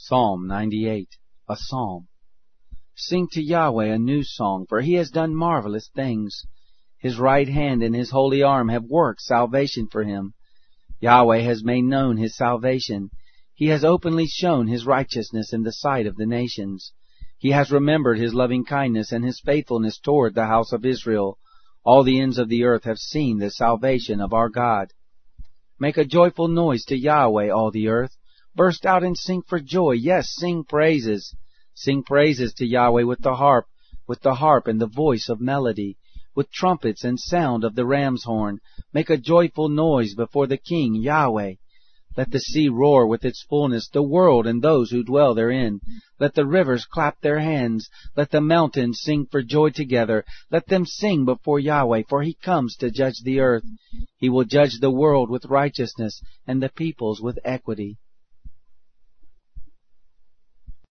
Psalm 98, a Psalm. Sing to Yahweh a new song, for He has done marvelous things. His right hand and His holy arm have worked salvation for Him. Yahweh has made known His salvation. He has openly shown His righteousness in the sight of the nations. He has remembered His loving kindness and His faithfulness toward the house of Israel. All the ends of the earth have seen the salvation of our God. Make a joyful noise to Yahweh, all the earth. Burst out and sing for joy. Yes, sing praises. Sing praises to Yahweh with the harp and the voice of melody, with trumpets and sound of the ram's horn. Make a joyful noise before the King, Yahweh. Let the sea roar with its fullness, the world and those who dwell therein. Let the rivers clap their hands. Let the mountains sing for joy together. Let them sing before Yahweh, for He comes to judge the earth. He will judge the world with righteousness and the peoples with equity.